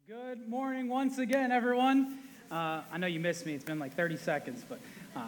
Good morning once again, everyone. I know you missed me. It's been like 30 seconds, but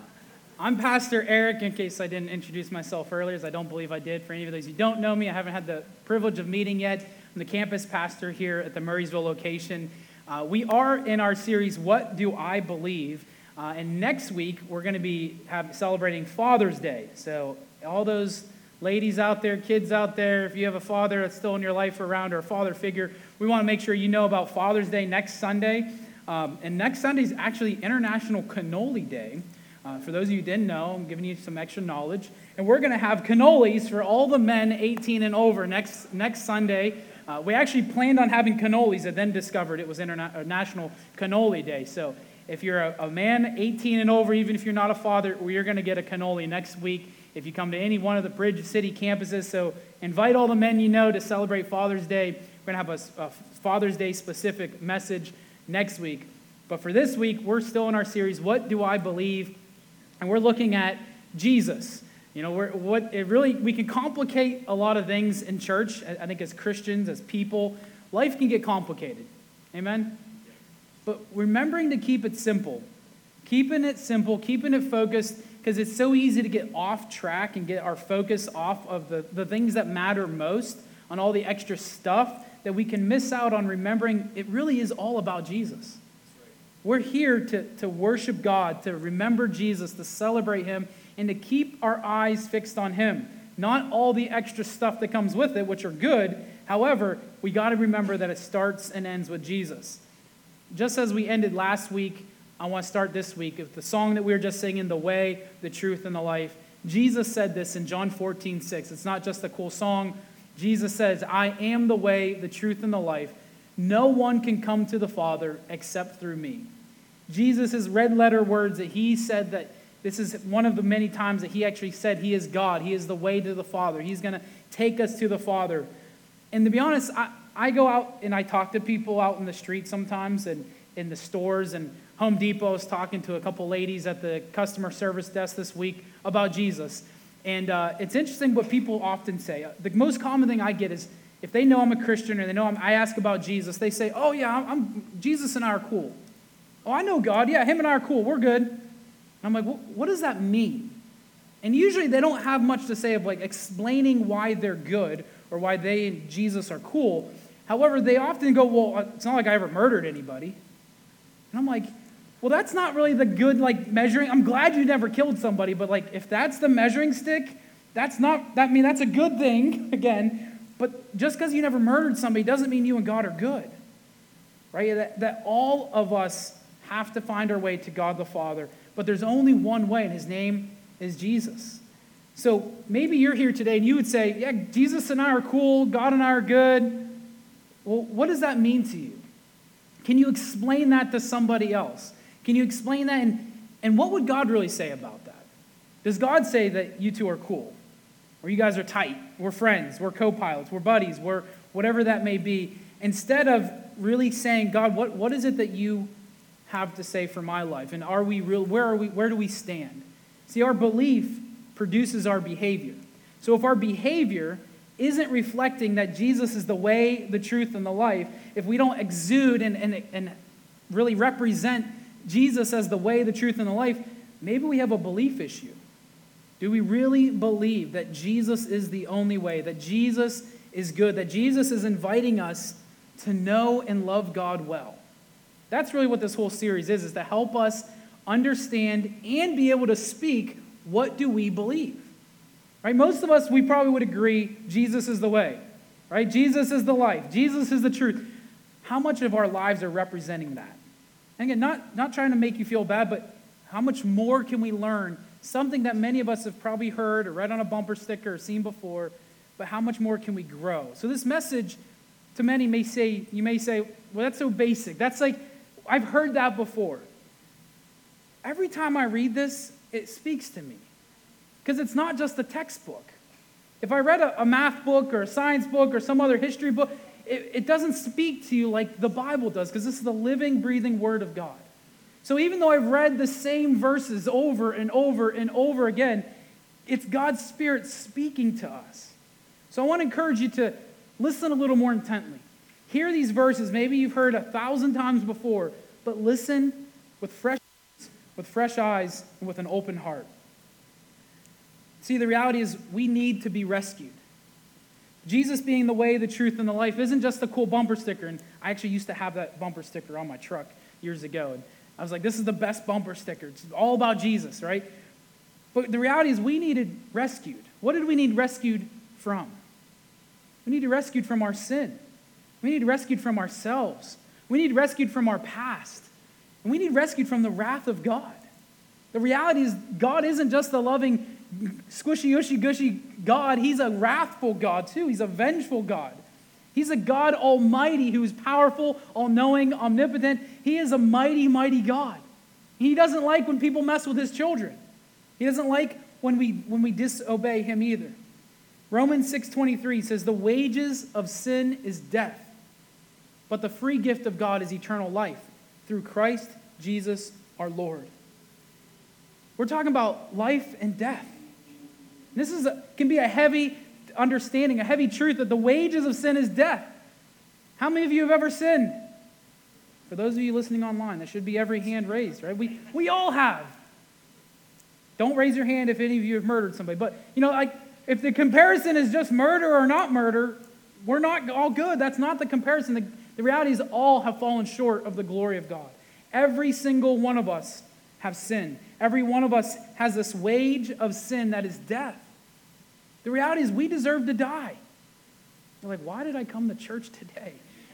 I'm Pastor Eric, in case I didn't introduce myself earlier, as I don't believe I did. For any of those who don't know me, I haven't had the privilege of meeting yet. I'm the campus pastor here at the Murraysville location. We are in our series, What Do I Believe? And next week, we're going to be celebrating Father's Day. So all those ladies out there, kids out there, if you have a father that's still in your life around or a father figure, we want to make sure you know about Father's Day next Sunday. And next Sunday is actually International Cannoli Day. For those of you who didn't know, I'm giving you some extra knowledge. And we're going to have cannolis for all the men 18 and over next Sunday. We actually planned on having cannolis and then discovered it was National Cannoli Day. So if you're a man 18 and over, even if you're not a father, you're going to get a cannoli next week if you come to any one of the Bridge City campuses. So invite all the men you know to celebrate Father's Day. We're going to have a Father's Day specific message next week. But for this week, we're still in our series, What Do I Believe? And we're looking at Jesus. You know, we can complicate a lot of things in church. I think as Christians, as people, life can get complicated. Amen? But remembering to keep it simple. Keeping it simple, keeping it focused, because it's so easy to get off track and get our focus off of the things that matter most, on all the extra stuff, that we can miss out on remembering it really is all about Jesus. We're here to worship God, to remember Jesus, to celebrate Him, and to keep our eyes fixed on Him. Not all the extra stuff that comes with it, which are good. However, we got to remember that it starts and ends with Jesus. Just as we ended last week, I want to start this week with the song that we were just singing, The Way, the Truth, and the Life. Jesus said this in John 14:6. It's not just a cool song. Jesus says, I am the way, the truth, and the life. No one can come to the Father except through me. Jesus' red letter words that he said, that this is one of the many times that he actually said he is God. He is the way to the Father. He's going to take us to the Father. And to be honest, I go out and I talk to people out in the street sometimes and in the stores. And Home Depot, I was talking to a couple ladies at the customer service desk this week about Jesus. And it's interesting what people often say. The most common thing I get is if they know I'm a Christian or they know I ask about Jesus, they say, oh yeah, Jesus and I are cool. Oh, I know God. Yeah, Him and I are cool. We're good. And I'm like, well, what does that mean? And usually they don't have much to say of like explaining why they're good or why they and Jesus are cool. However, they often go, well, it's not like I ever murdered anybody. And I'm like, well, that's not really the good like measuring. I'm glad you never killed somebody, but like if that's the measuring stick, that's a good thing, again. But just because you never murdered somebody doesn't mean you and God are good. Right? That all of us have to find our way to God the Father. But there's only one way, and His name is Jesus. So maybe you're here today and you would say, yeah, Jesus and I are cool, God and I are good. Well, what does that mean to you? Can you explain that to somebody else? Can you explain that? And what would God really say about that? Does God say that you two are cool? Or you guys are tight? We're friends, we're co-pilots, we're buddies, we're whatever that may be. Instead of really saying, God, what is it that you have to say for my life? And are we real? Where do we stand? See, our belief produces our behavior. So if our behavior isn't reflecting that Jesus is the way, the truth, and the life, if we don't exude and really represent Jesus as the way, the truth, and the life, maybe we have a belief issue. Do we really believe that Jesus is the only way, that Jesus is good, that Jesus is inviting us to know and love God well? That's really what this whole series is to help us understand and be able to speak, what do we believe? Right? Most of us, we probably would agree Jesus is the way. Right? Jesus is the life. Jesus is the truth. How much of our lives are representing that? And again, not trying to make you feel bad, but how much more can we learn? Something that many of us have probably heard or read on a bumper sticker or seen before, but how much more can we grow? So this message, to many you may say, well, that's so basic. That's like, I've heard that before. Every time I read this, it speaks to me. Because it's not just a textbook. If I read a math book or a science book or some other history book, it doesn't speak to you like the Bible does, because this is the living, breathing Word of God. So even though I've read the same verses over and over and over again, it's God's Spirit speaking to us. So I want to encourage you to listen a little more intently. Hear these verses. Maybe you've heard 1,000 times before, but listen with fresh eyes and with an open heart. See, the reality is we need to be rescued. Jesus being the way, the truth, and the life isn't just a cool bumper sticker. And I actually used to have that bumper sticker on my truck years ago. And I was like, this is the best bumper sticker. It's all about Jesus, right? But the reality is we needed rescued. What did we need rescued from? We needed rescued from our sin. We need rescued from ourselves. We need rescued from our past. And we need rescued from the wrath of God. The reality is God isn't just a loving, squishy, ushy, gushy God. He's a wrathful God too. He's a vengeful God. He's a God almighty who is powerful, all-knowing, omnipotent. He is a mighty, mighty God. He doesn't like when people mess with his children. He doesn't like when we disobey him either. Romans 6:23 says, the wages of sin is death, but the free gift of God is eternal life through Christ Jesus our Lord. We're talking about life and death. This can be a heavy understanding, a heavy truth that the wages of sin is death. How many of you have ever sinned? For those of you listening online, that should be every hand raised, right? We all have. Don't raise your hand if any of you have murdered somebody. But, if the comparison is just murder or not murder, we're not all good. That's not the comparison. The reality is all have fallen short of the glory of God. Every single one of us have sinned. Every one of us has this wage of sin that is death. The reality is we deserve to die. You're like, why did I come to church today?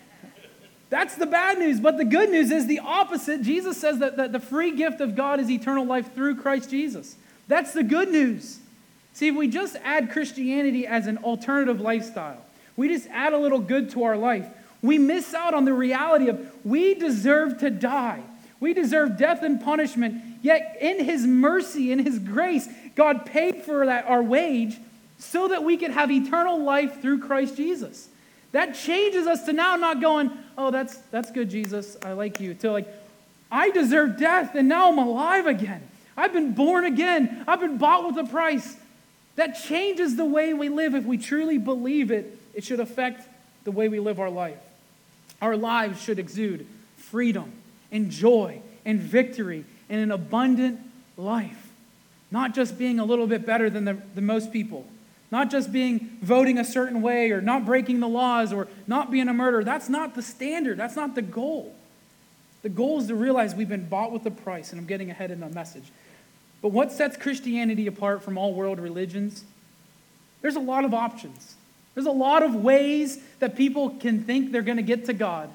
That's the bad news. But the good news is the opposite. Jesus says that the free gift of God is eternal life through Christ Jesus. That's the good news. See, if we just add Christianity as an alternative lifestyle, we just add a little good to our life, we miss out on the reality of we deserve to die. We deserve death and punishment. Yet in his mercy, in his grace, God paid for that, our wage, so that we could have eternal life through Christ Jesus. That changes us to now not going, oh, that's good, Jesus, I like you, to like, I deserve death and now I'm alive again. I've been born again. I've been bought with a price. That changes the way we live. If we truly believe it, it should affect the way we live our life. Our lives should exude freedom and joy and victory and an abundant life. Not just being a little bit better than most people. Not just voting a certain way or not breaking the laws or not being a murderer. That's not the standard. That's not the goal. The goal is to realize we've been bought with a price, and I'm getting ahead in the message. But what sets Christianity apart from all world religions? There's a lot of options. There's a lot of ways that people can think they're going to get to God.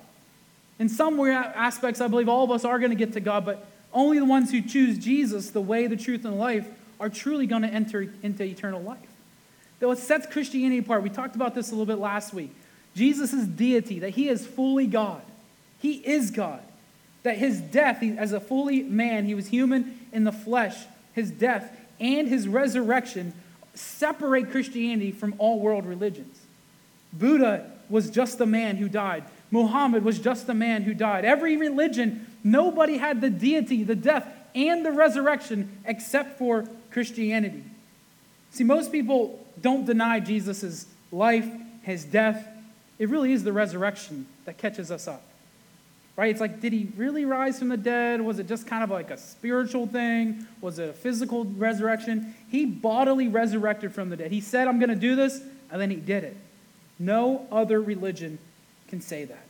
In some aspects, I believe all of us are going to get to God, but only the ones who choose Jesus, the way, the truth, and the life, are truly going to enter into eternal life. That what sets Christianity apart, we talked about this a little bit last week. Jesus' deity, that he is fully God. He is God. That his death, as a fully man, he was human in the flesh, his death and his resurrection separate Christianity from all world religions. Buddha was just a man who died. Muhammad was just a man who died. Every religion, nobody had the deity, the death, and the resurrection except for Christianity. See, most people don't deny Jesus' life, his death. It really is the resurrection that catches us up. Right? It's like, did he really rise from the dead? Was it just kind of like a spiritual thing? Was it a physical resurrection? He bodily resurrected from the dead. He said, I'm going to do this, and then he did it. No other religion can say that.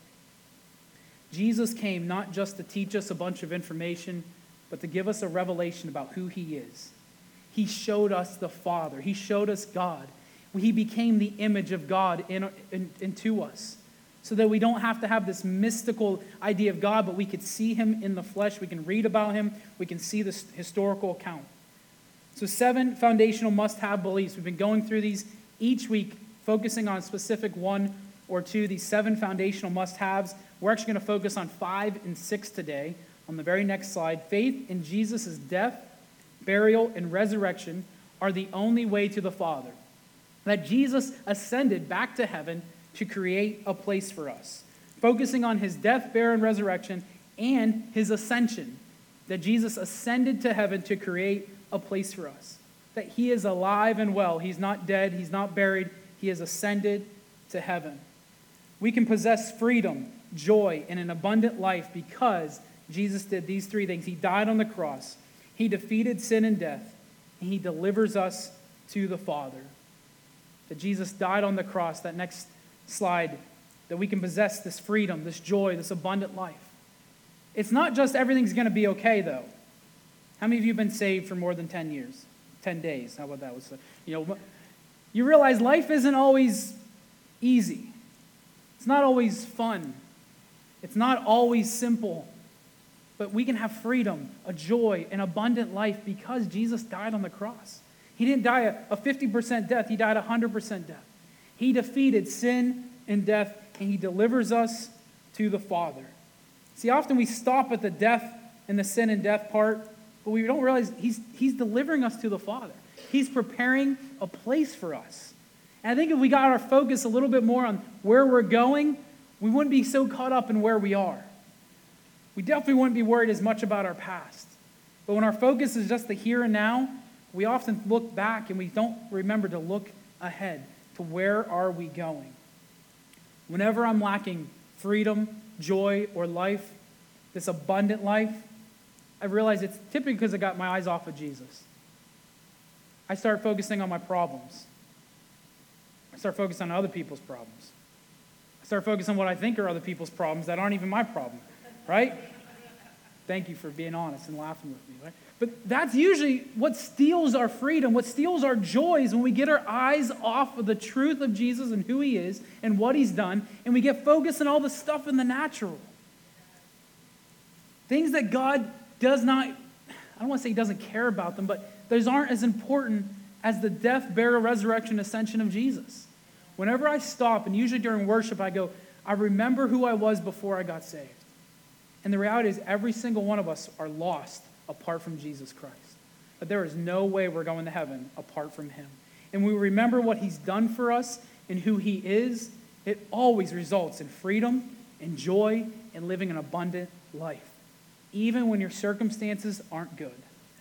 Jesus came not just to teach us a bunch of information, but to give us a revelation about who he is. He showed us the Father. He showed us God. He became the image of God into us, so that we don't have to have this mystical idea of God, but we could see him in the flesh. We can read about him. We can see this historical account. So 7 foundational must-have beliefs. We've been going through these each week, focusing on a specific one or two, these 7 foundational must-haves. We're actually going to focus on 5 and 6 today. On the very next slide, faith in Jesus' death, burial, and resurrection are the only way to the Father. That Jesus ascended back to heaven to create a place for us. Focusing on his death, burial, and resurrection, and his ascension. That Jesus ascended to heaven to create a place for us. That he is alive and well. He's not dead. He's not buried. He has ascended to heaven. We can possess freedom, joy, and an abundant life because Jesus did these three things. He died on the cross. He defeated sin and death. And he delivers us to the Father. That Jesus died on the cross, that next slide, that we can possess this freedom, this joy, this abundant life. It's not just everything's going to be okay, though. How many of you have been saved for more than 10 years? 10 days, how about that? You realize life isn't always easy. It's not always fun. It's not always simple. But we can have freedom, a joy, an abundant life because Jesus died on the cross. He didn't die a 50% death. He died 100% death. He defeated sin and death, and he delivers us to the Father. See, often we stop at the death and the sin and death part, but we don't realize he's delivering us to the Father. He's preparing a place for us. And I think if we got our focus a little bit more on where we're going, we wouldn't be so caught up in where we are. We definitely wouldn't be worried as much about our past. But when our focus is just the here and now, we often look back and we don't remember to look ahead to where are we going. Whenever I'm lacking freedom, joy, or life, this abundant life, I realize it's typically because I got my eyes off of Jesus. I start focusing on my problems. I start focusing on other people's problems. I start focusing on what I think are other people's problems that aren't even my problem, right? Thank you for being honest and laughing with me, right? But that's usually what steals our freedom, what steals our joys when we get our eyes off of the truth of Jesus and who he is and what he's done, and we get focused on all the stuff in the natural. Things that God does not, I don't want to say he doesn't care about them, but those aren't as important as the death, burial, resurrection, ascension of Jesus. Whenever I stop, and usually during worship, I go, I remember who I was before I got saved. And the reality is every single one of us are lost apart from Jesus Christ. But there is no way we're going to heaven apart from him. And we remember what he's done for us and who he is, it always results in freedom and joy and living an abundant life, even when your circumstances aren't good.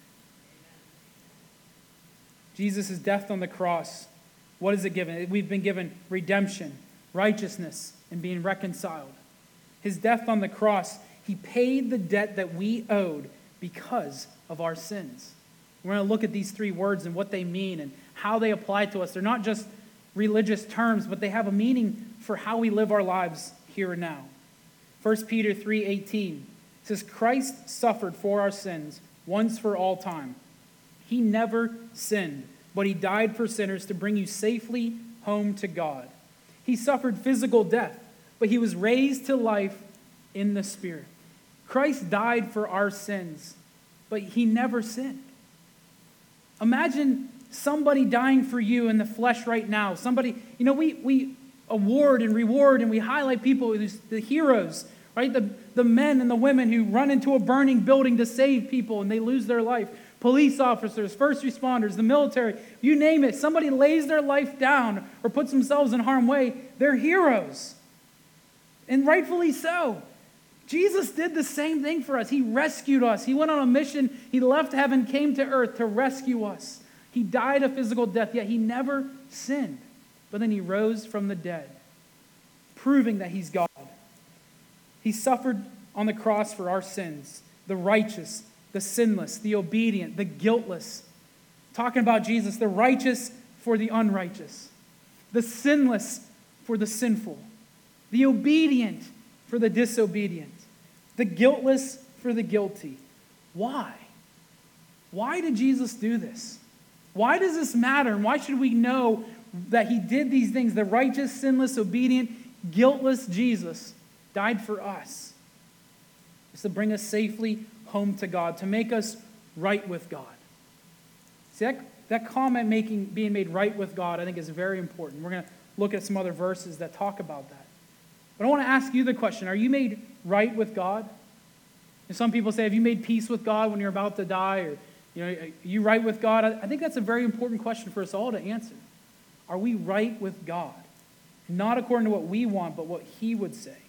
Jesus' death on the cross, what is it given? We've been given redemption, righteousness, and being reconciled. His death on the cross, he paid the debt that we owed because of our sins. We're going to look at these three words and what they mean and how they apply to us. They're not just religious terms, but they have a meaning for how we live our lives here and now. 1 Peter 3:18 says, Christ suffered for our sins once for all time. He never sinned, but he died for sinners to bring you safely home to God. He suffered physical death, but he was raised to life in the Spirit. Christ died for our sins, but he never sinned. Imagine somebody dying for you in the flesh right now. Somebody, we award and reward and we highlight people, the heroes, right? The men and the women who run into a burning building to save people and they lose their life. Police officers, first responders, the military, you name it. Somebody lays their life down or puts themselves in harm's way. They're heroes. And rightfully so. Jesus did the same thing for us. He rescued us. He went on a mission. He left heaven, came to earth to rescue us. He died a physical death, yet he never sinned. But then he rose from the dead, proving that he's God. He suffered on the cross for our sins, the righteous, the sinless, the obedient, the guiltless. Talking about Jesus, the righteous for the unrighteous, the sinless for the sinful, the obedient for the disobedient, the guiltless for the guilty. Why? Why did Jesus do this? Why does this matter? And why should we know that he did these things? The righteous, sinless, obedient, guiltless Jesus died for us. It's to bring us safely home to God, to make us right with God. See, that comment being made right with God, I think is very important. We're going to look at some other verses that talk about that. But I want to ask you the question, are you made right with God? And some people say, have you made peace with God when you're about to die? Or, are you right with God? I think that's a very important question for us all to answer. Are we right with God? Not according to what we want, but what he would say.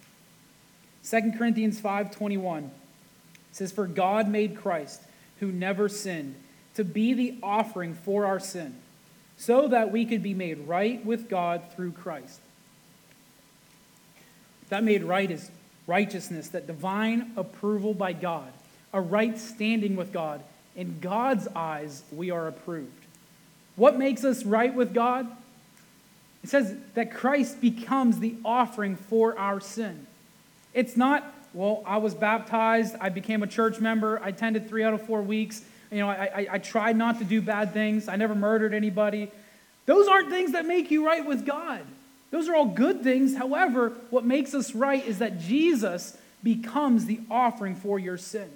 2 Corinthians 5:21 says, for God made Christ, who never sinned, to be the offering for our sin, so that we could be made right with God through Christ. That made right is righteousness, that divine approval by God, a right standing with God. In God's eyes, we are approved. What makes us right with God? It says that Christ becomes the offering for our sin. It's not, well, I was baptized, I became a church member, I attended 3 out of 4 weeks, I tried not to do bad things, I never murdered anybody. Those aren't things that make you right with God. Those are all good things. However, what makes us right is that Jesus becomes the offering for your sin.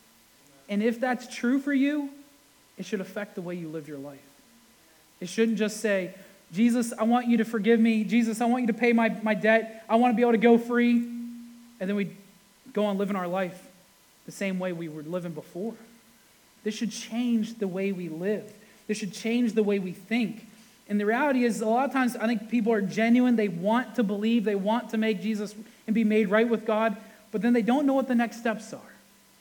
And if that's true for you, it should affect the way you live your life. It shouldn't just say, Jesus, I want you to forgive me. Jesus, I want you to pay my debt. I want to be able to go free. And then we go on living our life the same way we were living before. This should change the way we live. This should change the way we think. And the reality is, a lot of times, I think people are genuine. They want to believe. They want to make Jesus and be made right with God. But then they don't know what the next steps are.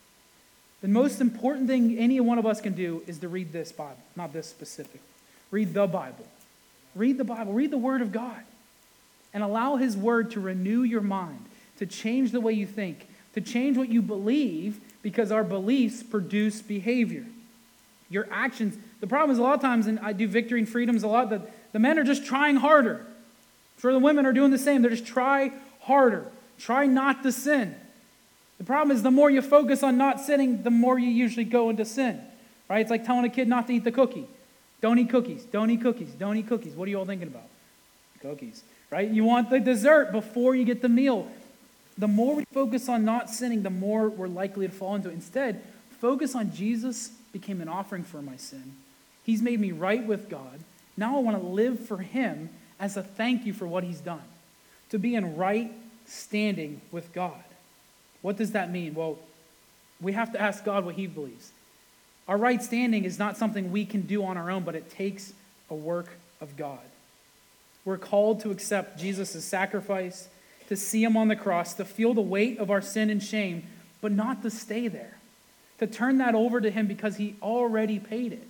The most important thing any one of us can do is to read this Bible. Not this specific. Read the Bible. Read the Bible. Read the Word of God. And allow His Word to renew your mind, to change the way you think, to change what you believe, because our beliefs produce behavior. Your actions. The problem is a lot of times, and I do Victory and Freedoms a lot, that the men are just trying harder. For the women are doing the same. They're just try harder. Try not to sin. The problem is the more you focus on not sinning, the more you usually go into sin. Right? It's like telling a kid not to eat the cookie. Don't eat cookies. Don't eat cookies. Don't eat cookies. What are you all thinking about? Cookies. Right? You want the dessert before you get the meal. The more we focus on not sinning, the more we're likely to fall into it. Instead, focus on Jesus became an offering for my sin. He's made me right with God. Now I want to live for Him as a thank you for what He's done. To be in right standing with God. What does that mean? Well, we have to ask God what He believes. Our right standing is not something we can do on our own, but it takes a work of God. We're called to accept Jesus' sacrifice, to see Him on the cross, to feel the weight of our sin and shame, but not to stay there. To turn that over to Him because He already paid it.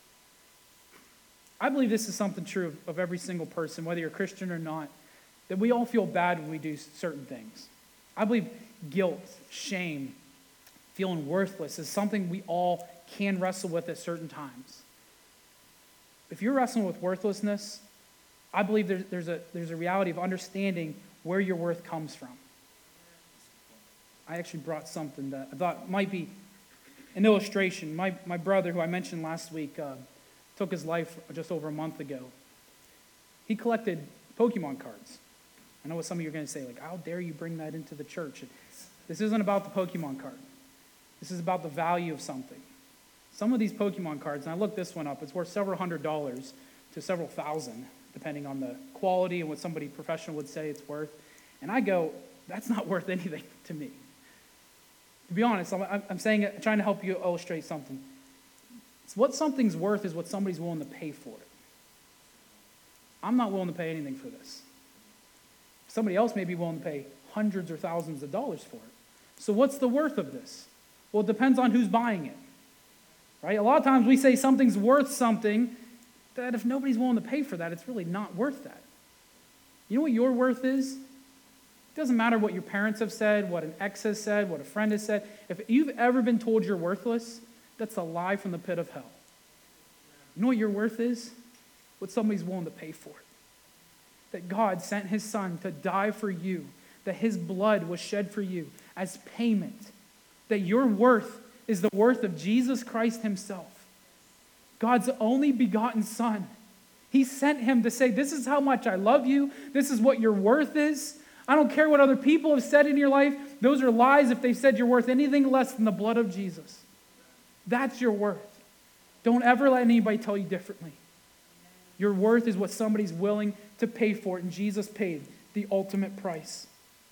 I believe this is something true of every single person, whether you're a Christian or not, that we all feel bad when we do certain things. I believe guilt, shame, feeling worthless is something we all can wrestle with at certain times. If you're wrestling with worthlessness, I believe there's a reality of understanding where your worth comes from. I actually brought something that I thought might be an illustration. My brother, who I mentioned last week, took his life just over a month ago. He collected Pokemon cards. I know what some of you are going to say, like, how dare you bring that into the church? This isn't about the Pokemon card. This is about the value of something. Some of these Pokemon cards, and I looked this one up, it's worth several $100s to several thousand, depending on the quality and what somebody professional would say it's worth. And I go, that's not worth anything to me. To be honest, I'm trying to help you illustrate something. It's what something's worth is what somebody's willing to pay for it. I'm not willing to pay anything for this. Somebody else may be willing to pay hundreds or thousands of dollars for it. So what's the worth of this? Well, it depends on who's buying it. Right? A lot of times we say something's worth something, that if nobody's willing to pay for that, it's really not worth that. You know what your worth is? It doesn't matter what your parents have said, what an ex has said, what a friend has said. If you've ever been told you're worthless, that's a lie from the pit of hell. You know what your worth is? What somebody's willing to pay for it. That God sent His Son to die for you, that His blood was shed for you as payment, that your worth is the worth of Jesus Christ Himself, God's only begotten Son. He sent Him to say, this is how much I love you, this is what your worth is. I don't care what other people have said in your life. Those are lies if they've said you're worth anything less than the blood of Jesus. That's your worth. Don't ever let anybody tell you differently. Your worth is what somebody's willing to pay for it, and Jesus paid the ultimate price.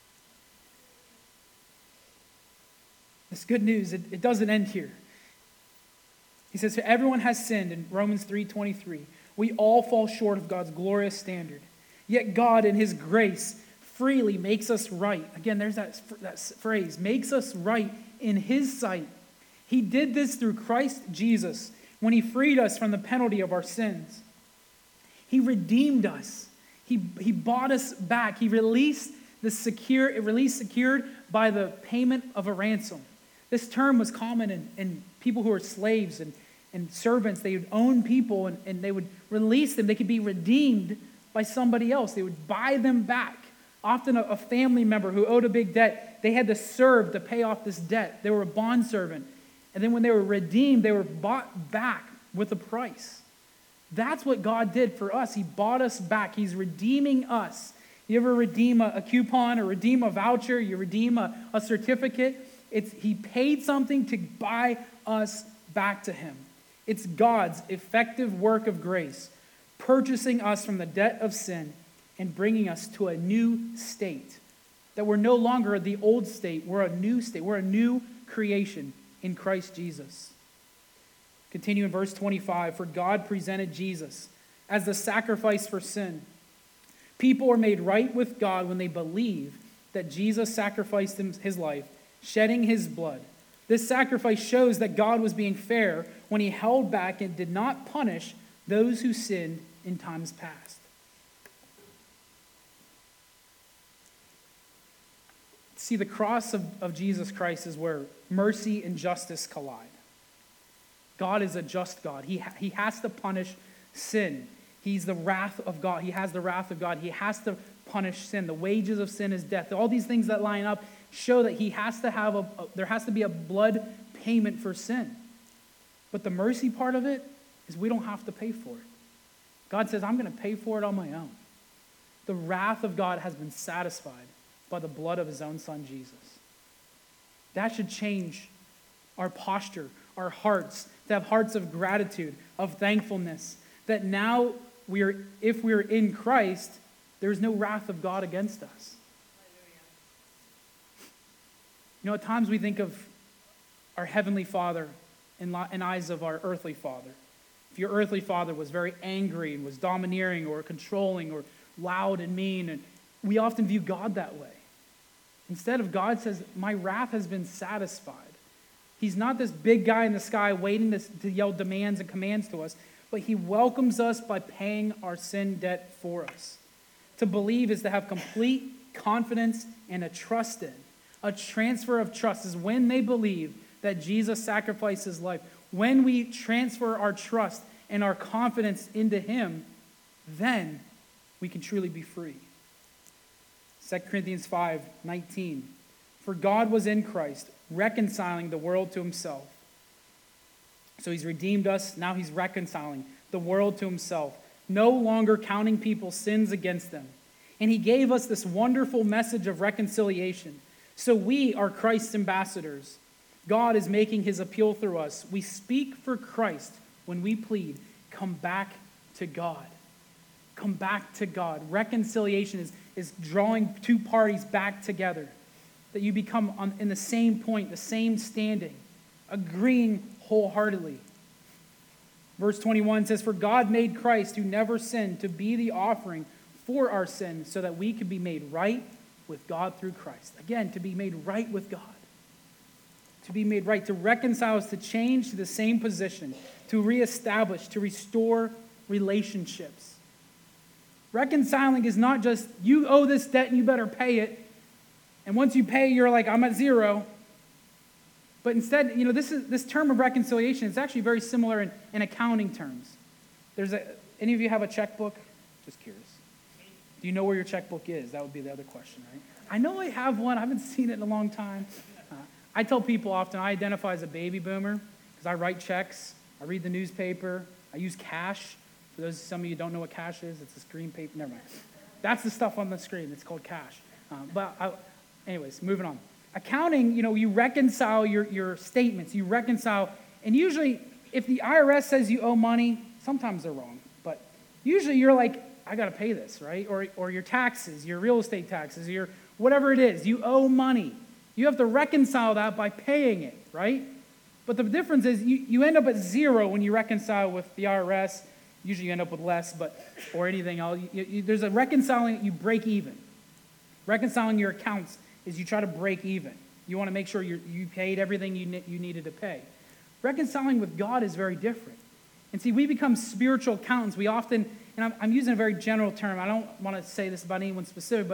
This good news, it doesn't end here. He says, for everyone has sinned in Romans 3:23. We all fall short of God's glorious standard. Yet God, in His grace, freely makes us right. Again, there's that phrase, makes us right in His sight. He did this through Christ Jesus when He freed us from the penalty of our sins. He redeemed us. He bought us back. He released release secured by the payment of a ransom. This term was common in people who were slaves and servants. They would own people and they would release them. They could be redeemed by somebody else. They would buy them back. Often a family member who owed a big debt, they had to serve to pay off this debt. They were a bondservant. And then when they were redeemed, they were bought back with a price. That's what God did for us. He bought us back. He's redeeming us. You ever redeem a coupon or redeem a voucher? You redeem a certificate? He paid something to buy us back to him. It's God's effective work of grace, purchasing us from the debt of sin and bringing us to a new state. That we're no longer the old state. We're a new state. We're a new creation in Christ Jesus. Continue in verse 25. For God presented Jesus as the sacrifice for sin. People are made right with God when they believe that Jesus sacrificed his life, shedding his blood. This sacrifice shows that God was being fair when he held back and did not punish those who sinned in times past. See, the cross of Jesus Christ is where mercy and justice collide. God is a just God. He has to punish sin. He's the wrath of God. He has the wrath of God. He has to punish sin. The wages of sin is death. All these things that line up show that there has to be a blood payment for sin. But the mercy part of it is we don't have to pay for it. God says, I'm going to pay for it on my own. The wrath of God has been satisfied by the blood of his own son, Jesus. That should change our posture, our hearts, to have hearts of gratitude, of thankfulness, that now if we are in Christ, there is no wrath of God against us. You know, at times we think of our heavenly Father in eyes of our earthly father. If your earthly father was very angry and was domineering or controlling or loud and mean, and we often view God that way. Instead of, God says, my wrath has been satisfied. He's not this big guy in the sky waiting to yell demands and commands to us, but he welcomes us by paying our sin debt for us. To believe is to have complete confidence and a trust in. A transfer of trust is when they believe that Jesus sacrificed his life. When we transfer our trust and our confidence into him, then we can truly be free. 2 Corinthians 5:19. For God was in Christ, reconciling the world to himself. So he's redeemed us. Now he's reconciling the world to himself, no longer counting people's sins against them. And he gave us this wonderful message of reconciliation. So we are Christ's ambassadors. God is making his appeal through us. We speak for Christ when we plead, come back to God. Come back to God. Reconciliation is drawing two parties back together. That you become in the same point, the same standing, agreeing wholeheartedly. Verse 21 says, for God made Christ, who never sinned, to be the offering for our sins, so that we could be made right with God through Christ. Again, to be made right with God. To be made right, to reconcile us, to change to the same position, to reestablish, to restore relationships. Reconciling is not just, you owe this debt and you better pay it. And once you pay, you're like, I'm at zero. But instead, you know, this term of reconciliation is actually very similar in accounting terms. Any of you have a checkbook? Just curious. Do you know where your checkbook is? That would be the other question, right? I know I have one. I haven't seen it in a long time. I tell people often I identify as a baby boomer because I write checks, I read the newspaper, I use cash. For those some of you don't know what cash is, it's this green paper. Never mind. That's the stuff on the screen. It's called cash. Anyways, moving on. Accounting, you know, you reconcile your statements. You reconcile, and usually if the IRS says you owe money, sometimes they're wrong, but usually you're like, I got to pay this, right? Or your taxes, your real estate taxes, your whatever it is, you owe money. You have to reconcile that by paying it, right? But the difference is you end up at zero when you reconcile with the IRS. Usually you end up with less, or anything else. There's a reconciling, you break even. Reconciling your accounts is you try to break even. You want to make sure you paid everything you needed to pay. Reconciling with God is very different. And see, we become spiritual accountants. We often, and I'm using a very general term. I don't want to say this about anyone specific, but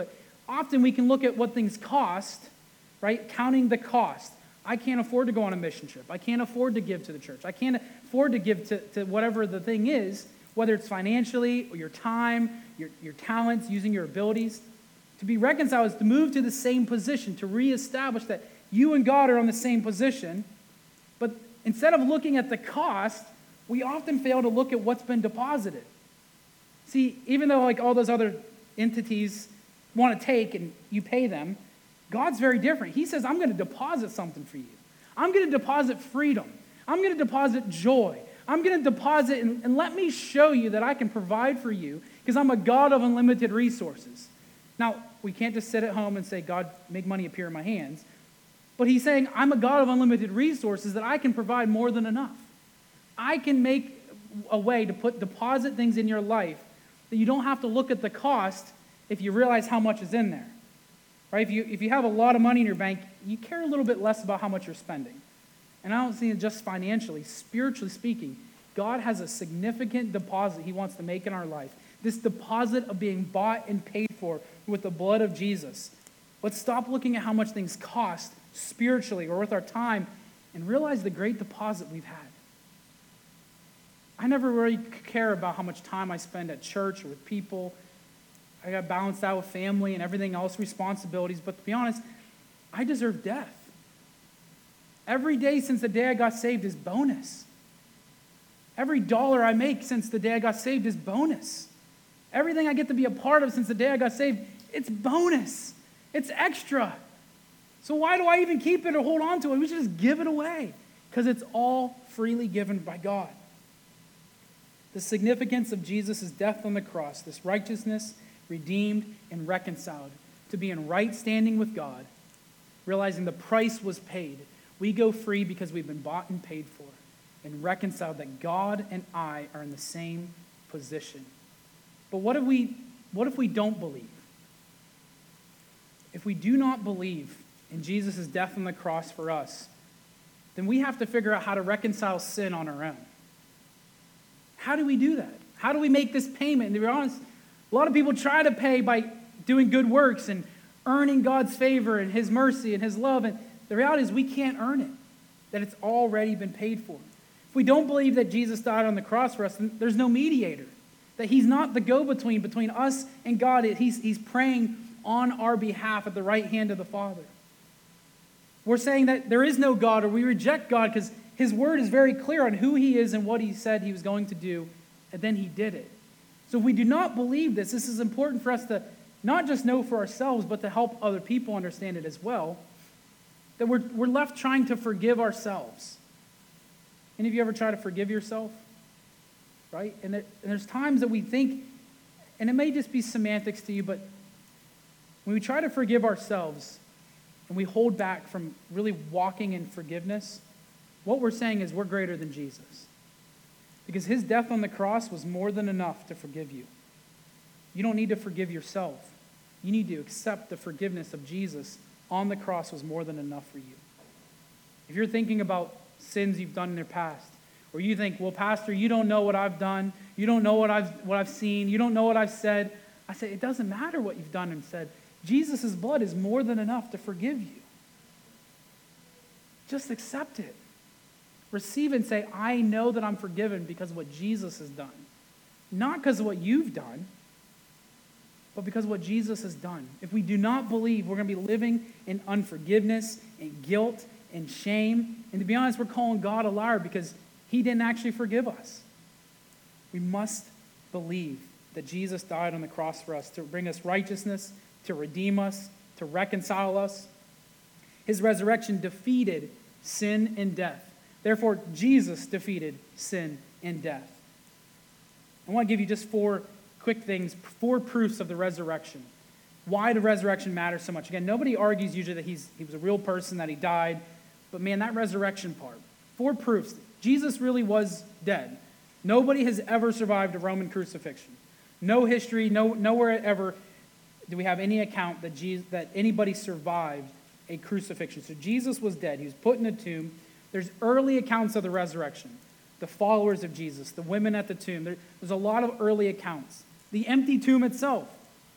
often we can look at what things cost, right? Counting the cost. I can't afford to go on a mission trip. I can't afford to give to the church. I can't afford to give to whatever the thing is, whether it's financially or your time, your talents, using your abilities. To be reconciled is to move to the same position, to reestablish that you and God are on the same position. But instead of looking at the cost, we often fail to look at what's been deposited. See, even though like all those other entities want to take and you pay them, God's very different. He says, I'm going to deposit something for you. I'm going to deposit freedom. I'm going to deposit joy. I'm going to deposit, and let me show you that I can provide for you because I'm a God of unlimited resources. Now, we can't just sit at home and say, God, make money appear in my hands. But he's saying, I'm a God of unlimited resources that I can provide more than enough. I can make a way to deposit things in your life that you don't have to look at the cost if you realize how much is in there. Right? If you have a lot of money in your bank, you care a little bit less about how much you're spending. And I don't see it just financially, spiritually speaking. God has a significant deposit he wants to make in our life. This deposit of being bought and paid for with the blood of Jesus. Let's stop looking at how much things cost spiritually or with our time and realize the great deposit we've had. I never really care about how much time I spend at church or with people. I got balanced out with family and everything else, responsibilities. But to be honest, I deserve death. Every day since the day I got saved is bonus. Every dollar I make since the day I got saved is bonus. Everything I get to be a part of since the day I got saved, it's bonus. It's extra. So why do I even keep it or hold on to it? We should just give it away because it's all freely given by God. The significance of Jesus' death on the cross, this righteousness, redeemed and reconciled, to be in right standing with God, realizing the price was paid. We go free because we've been bought and paid for and reconciled that God and I are in the same position. But what if we don't believe? If we do not believe in Jesus' death on the cross for us, then we have to figure out how to reconcile sin on our own. How do we do that? How do we make this payment? And to be honest, a lot of people try to pay by doing good works and earning God's favor and his mercy and his love. And the reality is we can't earn it, that it's already been paid for. If we don't believe that Jesus died on the cross for us, then there's no mediator, that he's not the go-between between us and God. He's praying on our behalf at the right hand of the Father. We're saying that there is no God, or we reject God because his word is very clear on who he is and what he said he was going to do, and then he did it. So if we do not believe this is important for us to not just know for ourselves, but to help other people understand it as well, that we're left trying to forgive ourselves. Any of you ever try to forgive yourself? Right? And there's times that we think, and it may just be semantics to you, but when we try to forgive ourselves and we hold back from really walking in forgiveness, what we're saying is we're greater than Jesus. Because his death on the cross was more than enough to forgive you. You don't need to forgive yourself. You need to accept the forgiveness of Jesus on the cross was more than enough for you. If you're thinking about sins you've done in the past, or you think, well, Pastor, you don't know what I've done. You don't know what I've seen. You don't know what I've said. I say, it doesn't matter what you've done and said. Jesus' blood is more than enough to forgive you. Just accept it. Receive it and say, I know that I'm forgiven because of what Jesus has done. Not because of what you've done, but because of what Jesus has done. If we do not believe, we're going to be living in unforgiveness and guilt and shame. And to be honest, we're calling God a liar because he didn't actually forgive us. We must believe that Jesus died on the cross for us to bring us righteousness, to redeem us, to reconcile us. His resurrection defeated sin and death. Therefore, Jesus defeated sin and death. I want to give you just 4 quick things, 4 proofs of the resurrection. Why the resurrection matters so much. Again, nobody argues usually that he was a real person, that he died. But man, that resurrection part. 4 proofs. Jesus really was dead. Nobody has ever survived a Roman crucifixion. No history, nowhere ever do we have any account that anybody survived a crucifixion. So Jesus was dead. He was put in a tomb. There's early accounts of the resurrection. The followers of Jesus, the women at the tomb. There's a lot of early accounts. The empty tomb itself.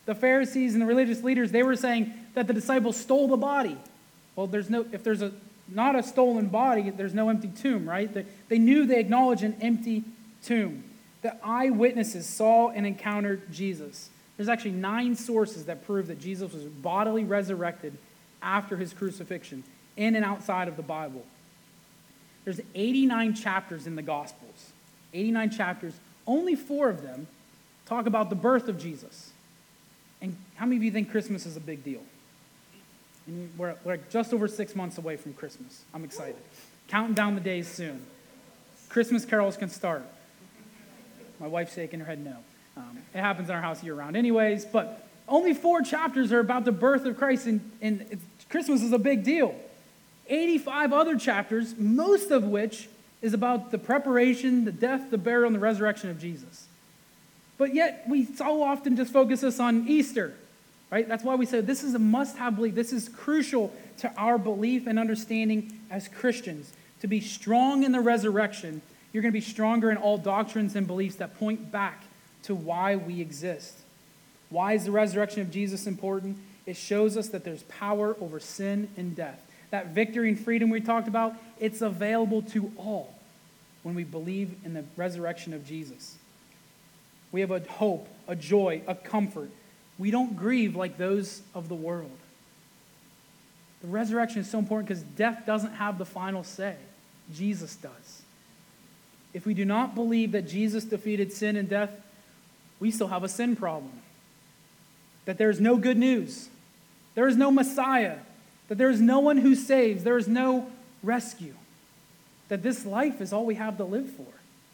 The Pharisees and the religious leaders, they were saying that the disciples stole the body. Well, if there's not a stolen body, there's no empty tomb, right? They acknowledged an empty tomb. The eyewitnesses saw and encountered Jesus. There's actually 9 sources that prove that Jesus was bodily resurrected after his crucifixion, in and outside of the Bible. There's 89 chapters in the Gospels. 89 chapters. Only 4 of them talk about the birth of Jesus. And how many of you think Christmas is a big deal? And we're just over 6 months away from Christmas. I'm excited. Counting down the days soon. Christmas carols can start. My wife's shaking her head no. It happens in our house year-round anyways, but only 4 chapters are about the birth of Christ, and Christmas is a big deal. 85 other chapters, most of which is about the preparation, the death, the burial, and the resurrection of Jesus. But yet, we so often just focus us on Easter, right? That's why we say this is a must-have belief. This is crucial to our belief and understanding as Christians. To be strong in the resurrection, you're going to be stronger in all doctrines and beliefs that point back to why we exist. Why is the resurrection of Jesus important? It shows us that there's power over sin and death. That victory and freedom we talked about, it's available to all when we believe in the resurrection of Jesus. We have a hope, a joy, a comfort. We don't grieve like those of the world. The resurrection is so important because death doesn't have the final say. Jesus does. If we do not believe that Jesus defeated sin and death, we still have a sin problem. That there is no good news. There is no Messiah. That there is no one who saves. There is no rescue. That this life is all we have to live for.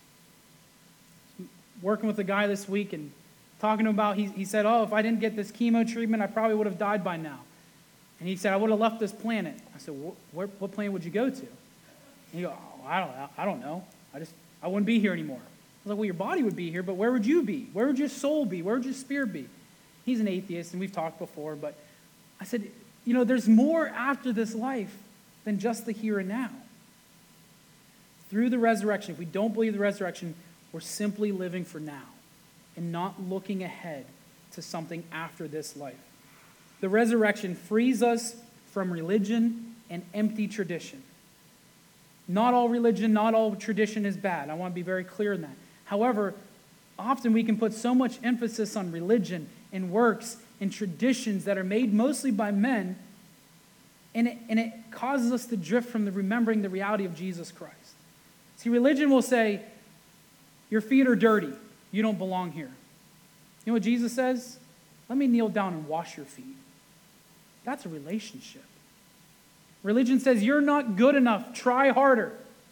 Working with a guy this week and talking about, he said, if I didn't get this chemo treatment, I probably would have died by now. And he said, I would have left this planet. I said, what planet would you go to? And he goes, I don't know. I wouldn't be here anymore. I was like, well, your body would be here, but where would you be? Where would your soul be? Where would your spirit be? He's an atheist, and we've talked before, but I said, there's more after this life than just the here and now. Through the resurrection, if we don't believe the resurrection, we're simply living for now and not looking ahead to something after this life. The resurrection frees us from religion and empty tradition. Not all religion, not all tradition is bad. I want to be very clear in that. However, often we can put so much emphasis on religion and works and traditions that are made mostly by men, and it causes us to drift from remembering the reality of Jesus Christ. See, religion will say, your feet are dirty. You don't belong here. You know what Jesus says? Let me kneel down and wash your feet. That's a relationship. Religion says, you're not good enough. Try harder.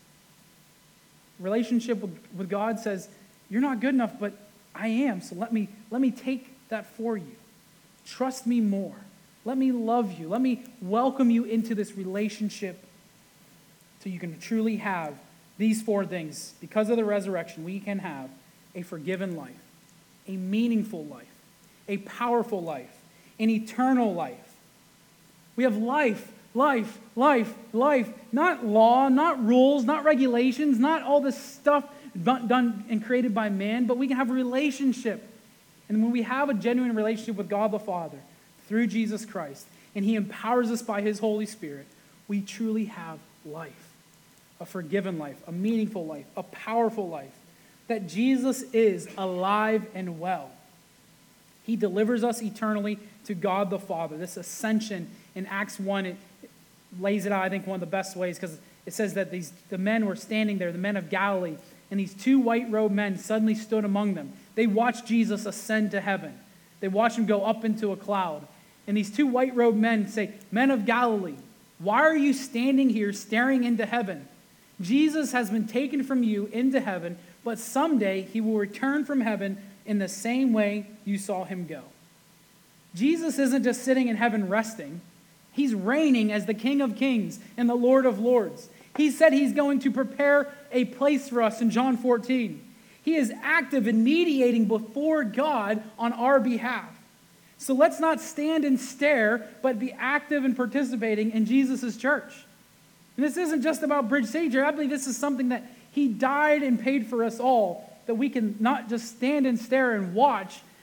Relationship with God says, you're not good enough, but I am, so let me take that for you. Trust me more. Let me love you. Let me welcome you into this relationship so you can truly have these 4 things. Because of the resurrection, we can have a forgiven life, a meaningful life, a powerful life, an eternal life. We have life, life, life, life. Not law, not rules, not regulations, not all this stuff done and created by man, but we can have a relationship. And when we have a genuine relationship with God the Father through Jesus Christ, and he empowers us by his Holy Spirit, we truly have life. A forgiven life, a meaningful life, a powerful life. That Jesus is alive and well. He delivers us eternally to God the Father. This ascension in Acts 1, it lays it out, I think, one of the best ways, because it says that the men were standing there, the men of Galilee, and these 2 white-robed men suddenly stood among them. They watched Jesus ascend to heaven. They watched him go up into a cloud. And these 2 white-robed men say, Men of Galilee, why are you standing here staring into heaven? Jesus has been taken from you into heaven, but someday he will return from heaven in the same way you saw him go. Jesus isn't just sitting in heaven resting. He's reigning as the King of Kings and the Lord of Lords. He said he's going to prepare a place for us in John 14. He is active in mediating before God on our behalf. So let's not stand and stare, but be active and participating in Jesus' church. And this isn't just about Bridge Savior. I believe this is something that he died and paid for us all, that we can not just stand and stare and watch,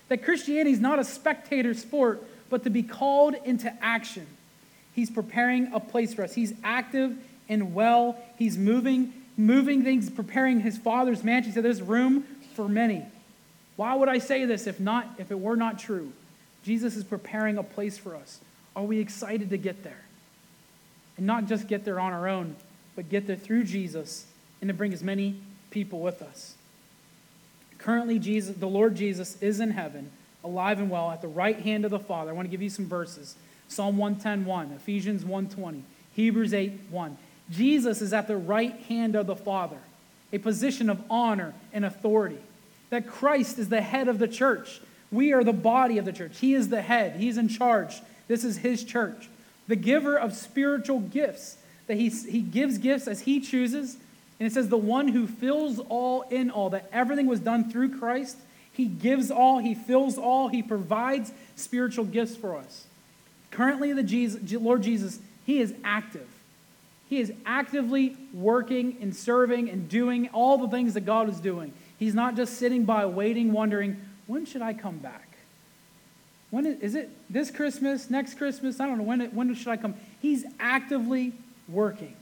That Christianity is not a spectator sport, but to be called into action. He's preparing a place for us. He's active and well. He's moving things, preparing his Father's mansion. He said there's room for many. Why would I say this if it were not true? Jesus is preparing a place for us. Are we excited to get there? And not just get there on our own, but get there through Jesus and to bring as many people with us. Currently, the Lord Jesus is in heaven, alive and well, at the right hand of the Father. I want to give you some verses. Psalm 110:1, Ephesians 1:20, Hebrews 8:1. Jesus is at the right hand of the Father, a position of honor and authority. That Christ is the head of the church. We are the body of the church. He is the head. He's in charge. This is his church. The giver of spiritual gifts, that he gives gifts as he chooses. And it says the one who fills all in all, that everything was done through Christ. He gives all, he fills all, he provides spiritual gifts for us. Currently, the Lord Jesus, he is active. He is actively working and serving and doing all the things that God is doing. He's not just sitting by waiting, wondering, when should I come back? Is it this Christmas, next Christmas? I don't know. When should I come? He's actively working.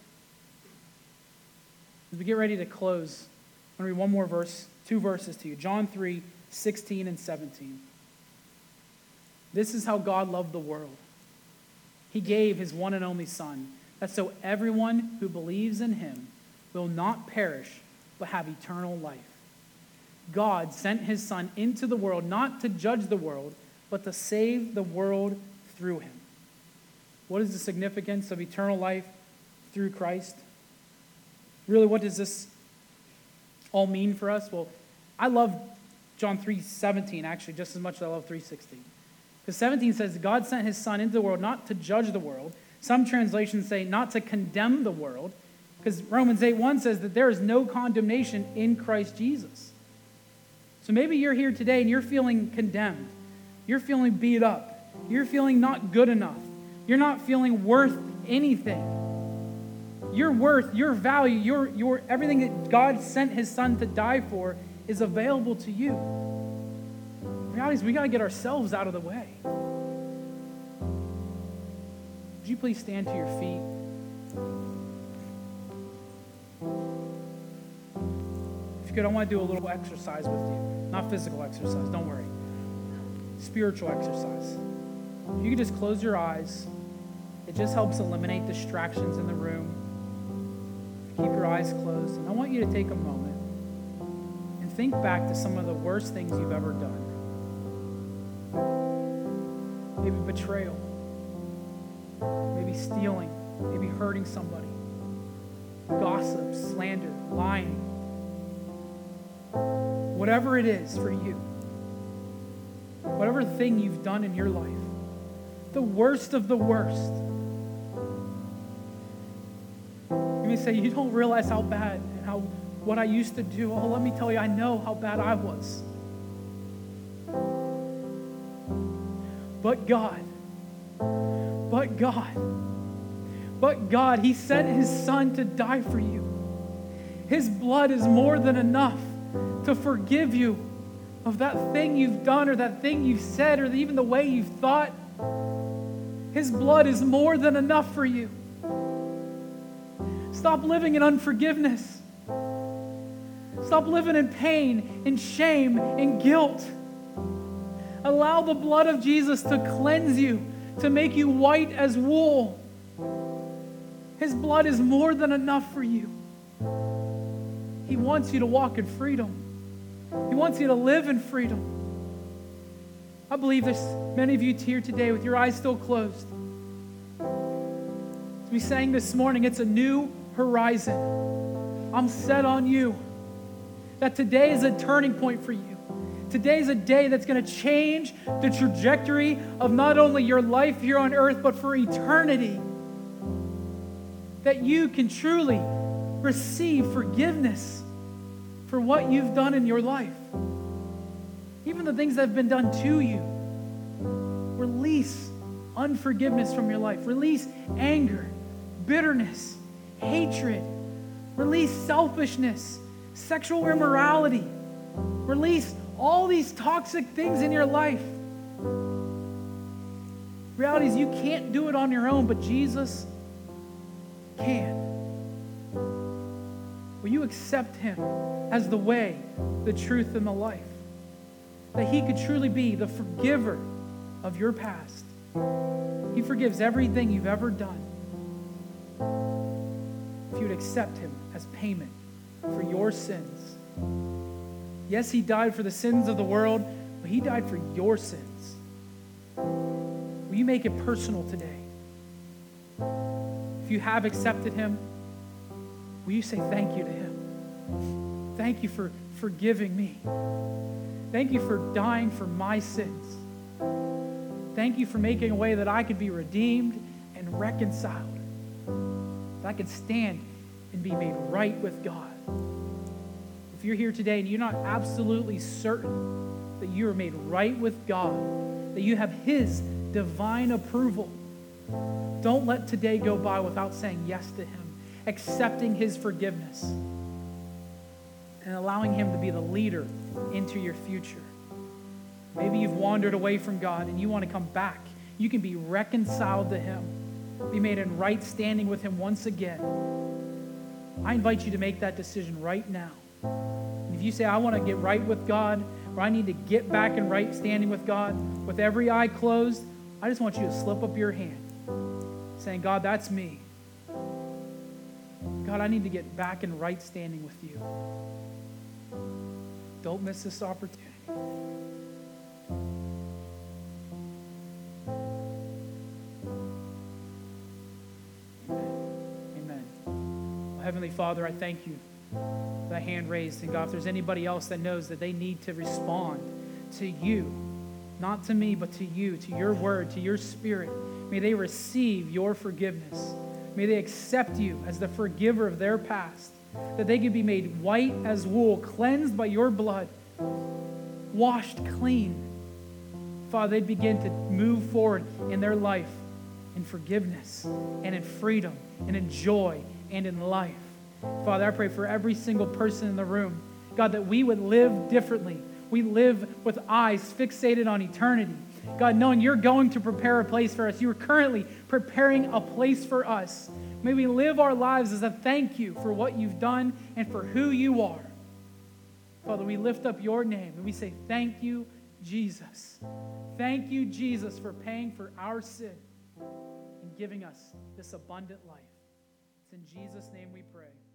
As we get ready to close, I'm going to read one more verse, 2 verses to you. John 3:16 and 17. This is how God loved the world. He gave his one and only Son, that so everyone who believes in him will not perish, but have eternal life. God sent his Son into the world, not to judge the world, but to save the world through him. What is the significance of eternal life through Christ? Really, what does this all mean for us? Well, I love John 3:17, actually, just as much as I love 3:16. Because 17 says, God sent his Son into the world not to judge the world. Some translations say not to condemn the world. Because Romans 8:1 says that there is no condemnation in Christ Jesus. So maybe you're here today and you're feeling condemned. You're feeling beat up. You're feeling not good enough. You're not feeling worth anything. Your worth, your value, your everything that God sent his Son to die for is available to you. The reality is we got to get ourselves out of the way. Would you please stand to your feet? If you could, I want to do a little exercise with you. Not physical exercise, don't worry. Spiritual exercise. If you could just close your eyes. It just helps eliminate distractions in the room. Keep your eyes closed. And I want you to take a moment and think back to some of the worst things you've ever done. Maybe betrayal. Maybe stealing. Maybe hurting somebody. Gossip, slander, lying. Whatever it is for you. Whatever thing you've done in your life. The worst of the worst. You may say, you don't realize how bad and what I used to do. Oh, let me tell you, I know how bad I was. But God, he sent his Son to die for you. His blood is more than enough to forgive you of that thing you've done or that thing you've said or even the way you've thought. His blood is more than enough for you. Stop living in unforgiveness. Stop living in pain, in shame, in guilt. Allow the blood of Jesus to cleanse you, to make you white as wool. His blood is more than enough for you. He wants you to walk in freedom. He wants you to live in freedom. I believe there's many of you here today with your eyes still closed. As we sang this morning, it's a new horizon. I'm set on you. That today is a turning point for you. Today is a day that's going to change the trajectory of not only your life here on earth, but for eternity. That you can truly receive forgiveness for what you've done in your life. Even the things that have been done to you. Release unforgiveness from your life. Release anger, bitterness, hatred. Release selfishness, sexual immorality. Release all these toxic things in your life. Reality is you can't do it on your own, but Jesus can. Will you accept him as the way, the truth, and the life? That he could truly be the forgiver of your past. He forgives everything you've ever done. If you would accept him as payment for your sins. Yes, he died for the sins of the world, but he died for your sins. Will you make it personal today? If you have accepted him, will you say thank you to him? Thank you for forgiving me. Thank you for dying for my sins. Thank you for making a way that I could be redeemed and reconciled. That I could stand and be made right with God. If you're here today and you're not absolutely certain that you are made right with God, that you have his divine approval, don't let today go by without saying yes to him, accepting his forgiveness, and allowing him to be the leader into your future. Maybe you've wandered away from God and you want to come back. You can be reconciled to him, be made in right standing with him once again. I invite you to make that decision right now. And if you say, I want to get right with God, or I need to get back in right standing with God, with every eye closed, I just want you to slip up your hand, saying, God, that's me. God, I need to get back in right standing with you. Don't miss this opportunity. Amen. Well, Heavenly Father, I thank you for that hand raised. And God, if there's anybody else that knows that they need to respond to you, not to me, but to you, to your word, to your spirit, may they receive your forgiveness. May they accept you as the forgiver of their past, that they can be made white as wool, cleansed by your blood, washed clean. Father, they'd begin to move forward in their life in forgiveness and in freedom and in joy and in life. Father, I pray for every single person in the room, God, that we would live differently. We live with eyes fixated on eternity. God, knowing you're going to prepare a place for us. You are currently preparing a place for us. May we live our lives as a thank you for what you've done and for who you are. Father, we lift up your name and we say thank you, Jesus. Thank you, Jesus, for paying for our sin and giving us this abundant life. It's in Jesus' name we pray.